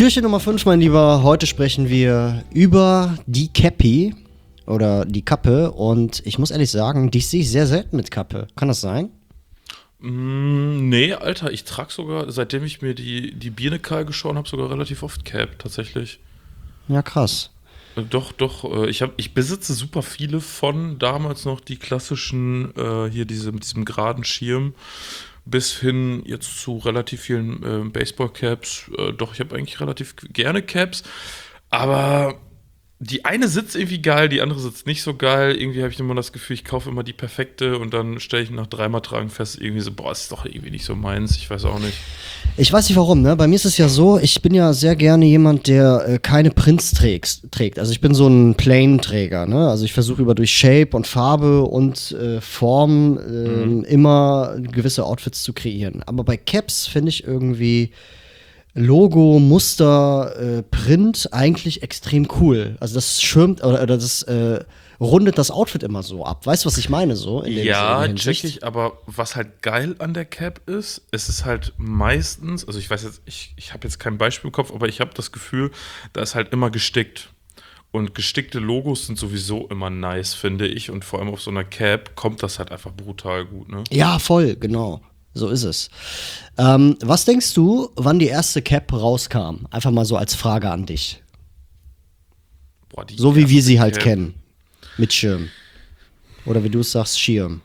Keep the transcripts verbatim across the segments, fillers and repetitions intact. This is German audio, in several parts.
Türchen Nummer fünf, mein Lieber. Heute sprechen wir über die Cappy oder die Kappe. Und ich muss ehrlich sagen, die sehe ich sehr selten mit Kappe. Kann das sein? Mm, nee, Alter, ich trage sogar, seitdem ich mir die, die Birne-Kahl geschoren habe, sogar relativ oft Cap, tatsächlich. Ja, krass. Äh, Doch, doch, äh, ich, hab, ich besitze super viele von damals noch die klassischen, äh, hier diese, mit diesem geraden Schirm, bis hin jetzt zu relativ vielen äh, Baseball-Caps. Äh, doch, ich habe eigentlich relativ gerne Caps, aber die eine sitzt irgendwie geil, die andere sitzt nicht so geil. Irgendwie habe ich immer das Gefühl, ich kaufe immer die perfekte und dann stelle ich nach dreimal Tragen fest, irgendwie so, boah, ist doch irgendwie nicht so meins. Ich weiß auch nicht. Ich weiß nicht warum, ne? Bei mir ist es ja so, ich bin ja sehr gerne jemand, der äh, keine Prints trägt, trägt. Also ich bin so ein Plain-Träger, ne? Also ich versuche über durch Shape und Farbe und äh, Form äh, Mhm. immer gewisse Outfits zu kreieren. Aber bei Caps finde ich irgendwie Logo, Muster, äh, Print eigentlich extrem cool. Also das schirmt oder, oder das äh, rundet das Outfit immer so ab. Weißt du, was ich meine so in, dem, in Ja, der check Hinsicht? ich, aber was halt geil an der Cap ist, es ist halt meistens, also ich weiß jetzt, ich, ich habe jetzt kein Beispiel im Kopf, aber ich habe das Gefühl, da ist halt immer gestickt. Und gestickte Logos sind sowieso immer nice, finde ich. Und vor allem auf so einer Cap kommt das halt einfach brutal gut, ne? Ja, voll, genau. So ist es. Ähm, was denkst du, wann die erste Cap rauskam? Einfach mal so als Frage an dich. Boah, die So wie wir erste sie halt Cap. kennen. Mit Schirm. Oder wie du es sagst, Schirm.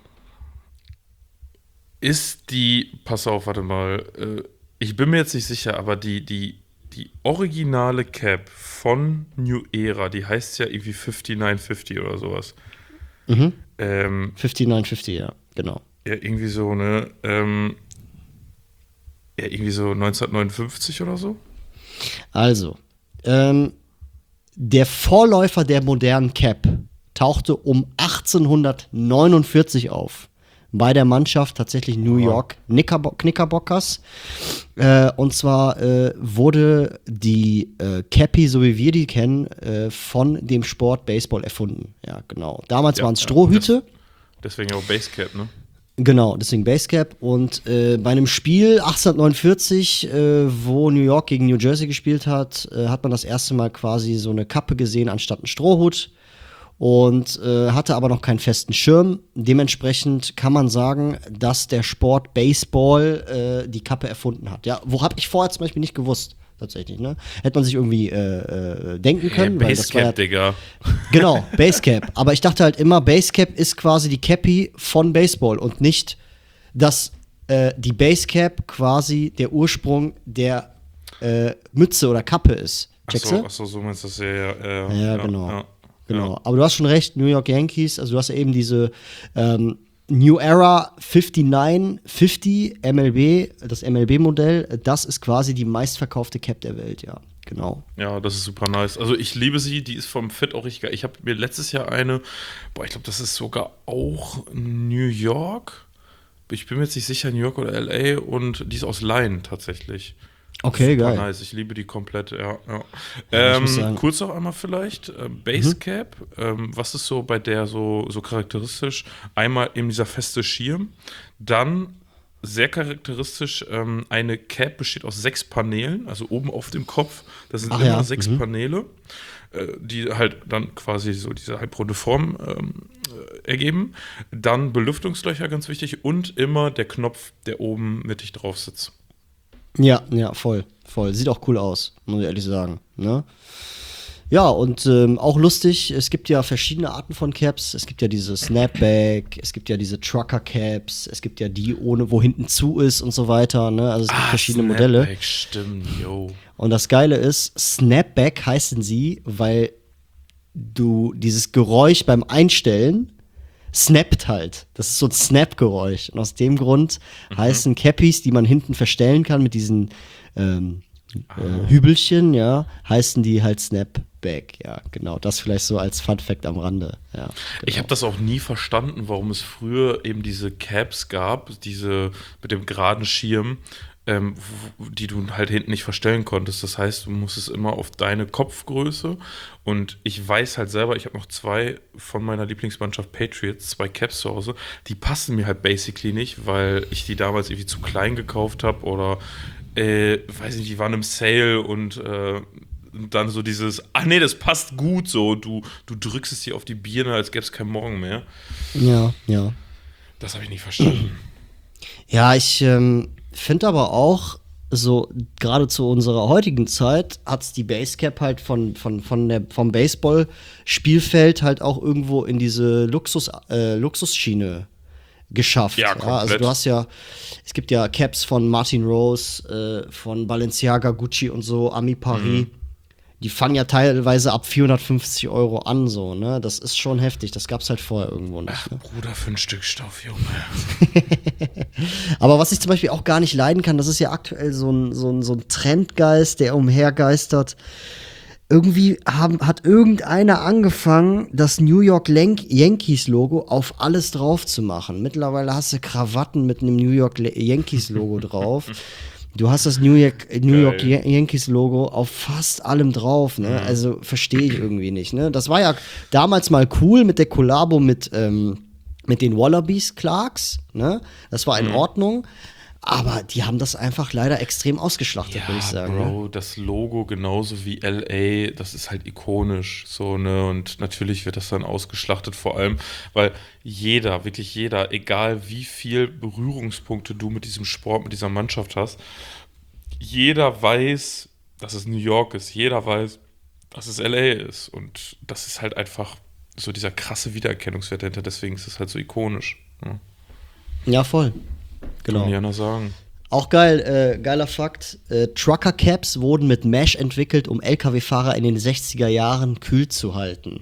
Ist die, pass auf, warte mal, äh, ich bin mir jetzt nicht sicher, aber die, die, die originale Cap von New Era, die heißt ja irgendwie neunundfünfzig fünfzig oder sowas. Mhm. Ähm, neunundfünfzig fünfzig, ja, genau. ja, irgendwie so, ne, ähm, ja, irgendwie so neunzehnhundertneunundfünfzig oder so. Also, ähm, der Vorläufer der modernen Cap tauchte um achtzehnhundertneunundvierzig auf. Bei der Mannschaft tatsächlich New Aha. York Knickerbo- Knickerbockers. Äh, und zwar äh, wurde die äh, Cappy, so wie wir die kennen, äh, von dem Sport Baseball erfunden. Ja, genau. Damals Ja, waren es ja, Strohhüte. Deswegen auch Basecap, ne? Genau, deswegen Basecap. Und äh, bei einem Spiel achtzehnhundertneunundvierzig, äh, wo New York gegen New Jersey gespielt hat, äh, hat man das erste Mal quasi so eine Kappe gesehen anstatt einen Strohhut und äh, hatte aber noch keinen festen Schirm. Dementsprechend kann man sagen, dass der Sport Baseball äh, die Kappe erfunden hat. Ja, wo habe ich vorher zum Beispiel nicht gewusst. Tatsächlich, ne? Hätte man sich irgendwie äh, äh, denken Ja, können, weil das war ja, Basecap, Digga. genau, Basecap. Aber ich dachte halt immer, Basecap ist quasi die Cappy von Baseball und nicht, dass äh, die Basecap quasi der Ursprung der äh, Mütze oder Kappe ist. Checkst Achso, du? achso, so meinst du das, ja, ja, ja. Ja, genau. Ja, Genau. ja. Aber du hast schon recht, New York Yankees, also du hast ja eben diese ähm, New Era neunundfünfzig fünfzig M L B, das M L B-Modell, das ist quasi die meistverkaufte Cap der Welt, ja. Genau. Ja, das ist super nice. Also ich liebe sie, die ist vom Fit auch richtig geil. Ich habe mir letztes Jahr eine, boah, ich glaube, das ist sogar auch New York. Ich bin mir jetzt nicht sicher, New York oder L A, und die ist aus Line tatsächlich. Okay, Super geil. nice, ich liebe die komplett, ja. ja. Ja, ich ähm, muss sagen- Mhm. kurz noch einmal vielleicht, äh, Basecap, ähm, was ist so bei der so, so charakteristisch? Einmal eben dieser feste Schirm, dann sehr charakteristisch, ähm, eine Cap besteht aus sechs Paneelen, also oben auf dem Kopf, das sind Ach immer ja, sechs mhm. Paneele, äh, die halt dann quasi so diese halbrunde Form ähm, äh, ergeben. Dann Belüftungslöcher, ganz wichtig, und immer der Knopf, der oben mittig drauf sitzt. Ja, ja, voll, voll. Sieht auch cool aus, muss ich ehrlich sagen. Ne? Ja, und ähm, auch lustig, es gibt ja verschiedene Arten von Caps. Es gibt ja diese Snapback, es gibt ja diese Trucker-Caps, es gibt ja die ohne, wo hinten zu ist und so weiter. Ne? Also es gibt verschiedene Modelle. Snapback, stimmt, yo. Und das Geile ist, Snapback heißen sie, weil du dieses Geräusch beim Einstellen snappt halt. Das ist so ein Snap-Geräusch. Und aus dem Grund heißen Cappies, die man hinten verstellen kann mit diesen ähm, äh, Hübelchen, ja, heißen die halt Snapback. Ja, genau. Das vielleicht so als Fun-Fact am Rande. Ja, genau. Ich habe das auch nie verstanden, warum es früher eben diese Caps gab, diese mit dem geraden Schirm, ähm, w- die du halt hinten nicht verstellen konntest. Das heißt, du musstest immer auf deine Kopfgröße, und ich weiß halt selber, ich habe noch zwei von meiner Lieblingsmannschaft Patriots, zwei Caps zu Hause, die passen mir halt basically nicht, weil ich die damals irgendwie zu klein gekauft habe oder äh, weiß nicht, die waren im Sale und äh, dann so dieses, ach nee, das passt gut so, du, du drückst es dir auf die Birne, als gäbe es keinen Morgen mehr. Ja, ja. Das habe ich nicht verstanden. Ja, ich ähm, finde aber auch, so gerade zu unserer heutigen Zeit hat's die Basecap halt von, von, von der, vom Baseball-Spielfeld halt auch irgendwo in diese Luxus, äh, Luxusschiene geschafft. Ja, komplett. Also du hast ja, es gibt ja Caps von Martin Rose, äh, von Balenciaga, Gucci und so, Ami Paris. Mhm. Die fangen ja teilweise ab vierhundertfünfzig Euro an, so, ne? Das ist schon heftig. Das gab's halt vorher irgendwo nicht. Ach, Ne? Bruder, für ein Stück Stoff, Junge. Aber was ich zum Beispiel auch gar nicht leiden kann, das ist ja aktuell so ein, so ein, so ein Trendgeist, der umhergeistert. Irgendwie haben, hat irgendeiner angefangen, das New York Lan- Yankees-Logo auf alles drauf zu machen. Mittlerweile hast du Krawatten mit einem New York Le- Yankees-Logo drauf. Du hast das New York, New York Geil. Yankees-Logo auf fast allem drauf, ne? Also verstehe ich irgendwie nicht, ne? Das war ja damals mal cool mit der Kollabo mit, ähm, mit den Wallabies Clarks, ne? Das war in Ordnung. Aber die haben das einfach leider extrem ausgeschlachtet, Ja, würde ich sagen. Ne? Bro, das Logo genauso wie L A, das ist halt ikonisch, so, ne, und natürlich wird das dann ausgeschlachtet, vor allem, weil jeder, wirklich jeder, egal wie viel Berührungspunkte du mit diesem Sport, mit dieser Mannschaft hast, jeder weiß, dass es New York ist, jeder weiß, dass es L A ist und das ist halt einfach so dieser krasse Wiedererkennungswert dahinter, deswegen ist es halt so ikonisch, ne? Ja, voll. Kann Genau. man ja noch sagen. Auch geil, äh, geiler Fakt. Äh, Trucker Caps wurden mit Mesh entwickelt, um L K W-Fahrer in den sechziger Jahren kühl zu halten.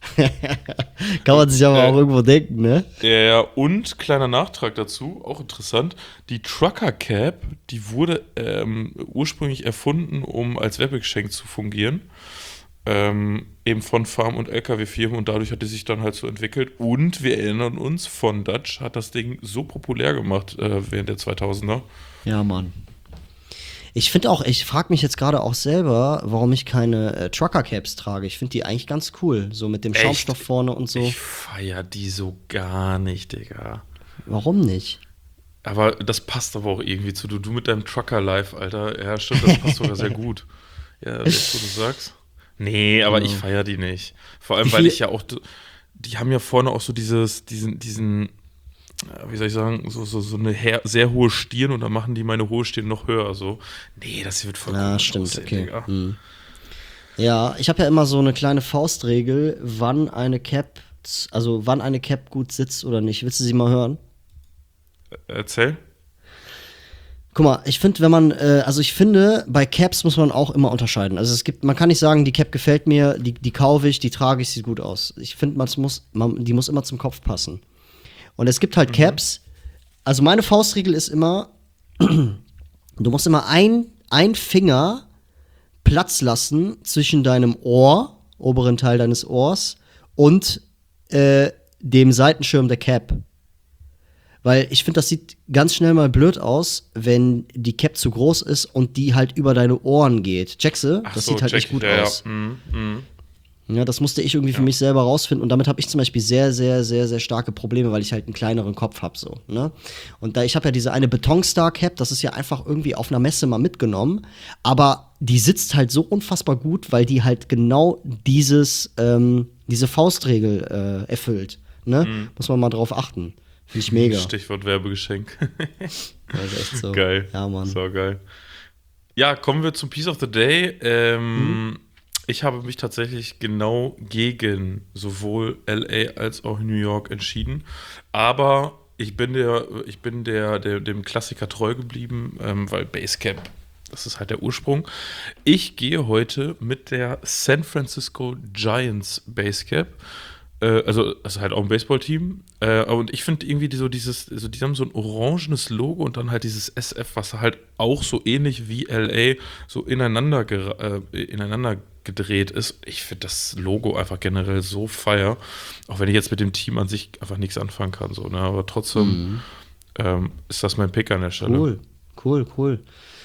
Kann man sich aber Äh, auch irgendwo denken, ne? Ja, ja, und kleiner Nachtrag dazu, auch interessant, die Trucker Cap, die wurde ähm, ursprünglich erfunden, um als Werbegeschenk zu fungieren. Ähm, eben von Farm- und L K W-Firmen und dadurch hat die sich dann halt so entwickelt. Und wir erinnern uns, von Dutch hat das Ding so populär gemacht äh, während der zweitausender. Ja, Mann. Ich finde auch, ich frage mich jetzt gerade auch selber, warum ich keine äh, Trucker Caps trage. Ich finde die eigentlich ganz cool, so mit dem Echt? Schaumstoff vorne und so. Ich feier die so gar nicht, Digga. Warum nicht? Aber das passt aber auch irgendwie zu du, du mit deinem Trucker-Life, Alter. Ja, stimmt, das passt sogar sehr gut. Ja, jetzt, wo du sagst. Nee, aber Genau. ich feiere die nicht. Vor allem, Wie weil viel- ich ja auch, die haben ja vorne auch so dieses, diesen, diesen, äh, wie soll ich sagen, so, so, so eine her sehr hohe Stirn und dann machen die meine hohe Stirn noch höher. So, nee, das wird voll Ja, komisch stimmt, aussehen, okay. Digga. Hm. Ja, ich habe ja immer so eine kleine Faustregel, wann eine Cap, also wann eine Cap gut sitzt oder nicht. Willst du sie mal hören? Erzähl. Guck mal, ich finde, wenn man, äh, also ich finde, bei Caps muss man auch immer unterscheiden. Also es gibt, man kann nicht sagen, die Cap gefällt mir, die, die kaufe ich, die trage ich, sieht gut aus. Ich finde, man muss, man, die muss immer zum Kopf passen. Und es gibt halt Caps, also meine Faustregel ist immer, du musst immer ein, ein Finger Platz lassen zwischen deinem Ohr, oberen Teil deines Ohrs, und äh, dem Seitenschirm der Cap. Weil ich finde, das sieht ganz schnell mal blöd aus, wenn die Cap zu groß ist und die halt über deine Ohren geht. Checkst du? Ach Das so, sieht halt check nicht ich, gut ja, aus. Ja. Mm, mm. Ja, das musste ich irgendwie für Ja. mich selber rausfinden. Und damit habe ich zum Beispiel sehr, sehr, sehr, sehr starke Probleme, weil ich halt einen kleineren Kopf habe. So, ne? Und da ich habe ja diese eine Betonstar-Cap, das ist ja einfach irgendwie auf einer Messe mal mitgenommen. Aber die sitzt halt so unfassbar gut, weil die halt genau dieses, ähm, diese Faustregel äh, erfüllt. Ne? Mhm. Muss man mal drauf achten. Finde ich mega. Stichwort Werbegeschenk. Das ist echt so. Geil. Ja, Mann. So geil. Ja, kommen wir zum Piece of the Day. Ähm, Ich habe mich tatsächlich genau gegen sowohl L A als auch New York entschieden. Aber ich bin der, ich bin der, der dem Klassiker treu geblieben, ähm, weil Basecap, das ist halt der Ursprung. Ich gehe heute mit der San Francisco Giants Basecap. Äh, also, also halt auch ein Baseballteam. Äh, und ich finde irgendwie die, so dieses, so die haben so ein orangenes Logo und dann halt dieses S F, was halt auch so ähnlich wie L A so ineinander, gera- äh, ineinander gedreht ist. Ich finde das Logo einfach generell so feier. Auch wenn ich jetzt mit dem Team an sich einfach nichts anfangen kann. So, ne? Aber trotzdem ähm, ist das mein Pick an der Stelle. Cool, cool, cool.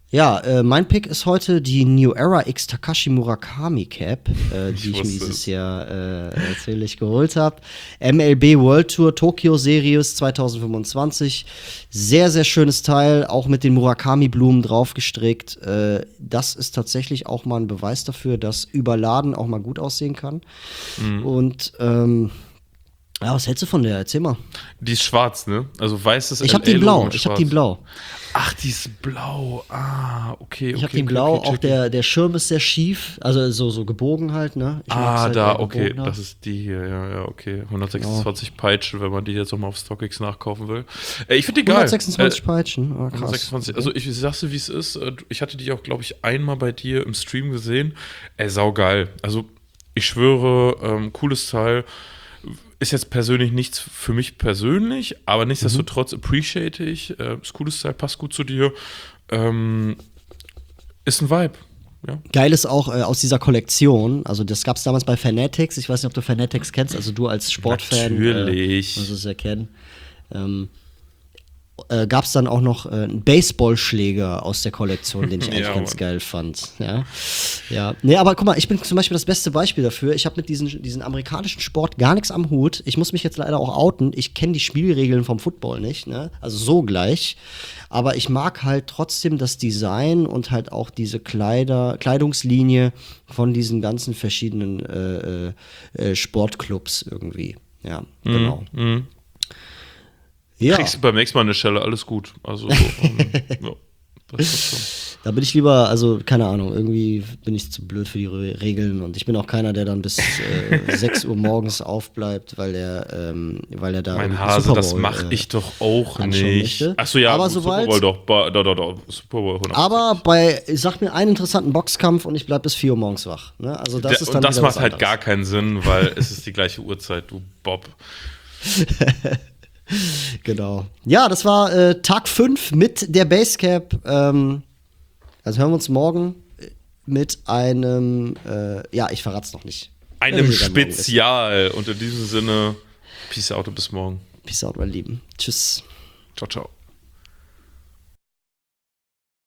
Ja, äh, mein Pick ist heute die New Era X Takashi Murakami Cap, äh, die ich, Ich mir wusste dieses es. Jahr äh, natürlich geholt habe. M L B World Tour Tokyo Series zwanzig fünfundzwanzig. Sehr, sehr schönes Teil, auch mit den Murakami-Blumen drauf gestrickt. Äh, das ist tatsächlich auch mal ein Beweis dafür, dass überladen auch mal gut aussehen kann. Mhm. Und ähm, ja, was hältst du von der? Erzähl mal. Die ist schwarz, ne? Also weißes Ich hab L A die blau, Logo mit ich hab die schwarz. blau. Ach, die ist blau. Ah, okay, okay. Ich hab die okay, blau, okay, auch check. der, der Schirm ist sehr schief, also so, so gebogen halt, ne? Ich mag's Ah, halt da, eher okay, gebogener. das ist die hier, ja, ja, okay. hundertsechsundzwanzig Peitschen, wenn man die jetzt nochmal auf StockX nachkaufen will. Äh, ich finde die geil. hundertsechsundzwanzig Äh, Peitschen, oh, krass. hundertsechsundzwanzig, also ich sag's dir, wie es ist. Äh, Ich hatte die auch, glaube ich, einmal bei dir im Stream gesehen. Ey, saugeil. Also, ich schwöre, ähm, cooles Teil. Ist jetzt persönlich nichts für mich persönlich, aber nichtsdestotrotz appreciate ich. Äh, ist cooles Teil, passt gut zu dir. Ähm, ist ein Vibe. Ja. Geil ist auch äh, aus dieser Kollektion, also das gab's damals bei Fanatics, ich weiß nicht, ob du Fanatics kennst, also du als Sportfan. Natürlich. Äh, musst es erkennen. Ähm, äh, gab es dann auch noch äh, einen Baseballschläger aus der Kollektion, den ich eigentlich Ja, ganz Mann. geil fand. Ja. Ja. Nee, aber guck mal, ich bin zum Beispiel das beste Beispiel dafür. Ich habe mit diesem diesen amerikanischen Sport gar nichts am Hut. Ich muss mich jetzt leider auch outen. Ich kenne die Spielregeln vom Football nicht, ne? Also so gleich. Aber ich mag halt trotzdem das Design und halt auch diese Kleider, Kleidungslinie von diesen ganzen verschiedenen äh, äh, Sportclubs irgendwie. Ja, genau. Mhm. Ja. Kriegst du beim nächsten Mal eine Schelle, alles gut. Also, so, ähm, ja, das ist schon. Da bin ich lieber, also keine Ahnung, irgendwie bin ich zu blöd für die Re Regeln und ich bin auch keiner, der dann bis äh, sechs Uhr morgens aufbleibt, weil er, ähm, weil er da Mein irgendwie Hase, Super das Bowl, mache äh, ich doch auch anschauen nicht. möchte. Achso, ja, Aber gut, sobald- Super Bowl doch, ba- doch, doch, doch, Super Bowl hundert Prozent. Aber bei, sag mir einen interessanten Boxkampf und ich bleib bis vier Uhr morgens wach. Ne? Also das Der- ist dann und das wieder macht was halt anderes. gar keinen Sinn, weil es ist die gleiche Uhrzeit, du Bob. Genau. Ja, das war äh, Tag fünf mit der Basecap. Ähm, also hören wir uns morgen mit einem, äh, ja, ich verrat's noch nicht. Einem Hören wir dann morgen. Spezial. Und in diesem Sinne, Peace out und bis morgen. Peace out, meine Lieben. Tschüss. Ciao, ciao.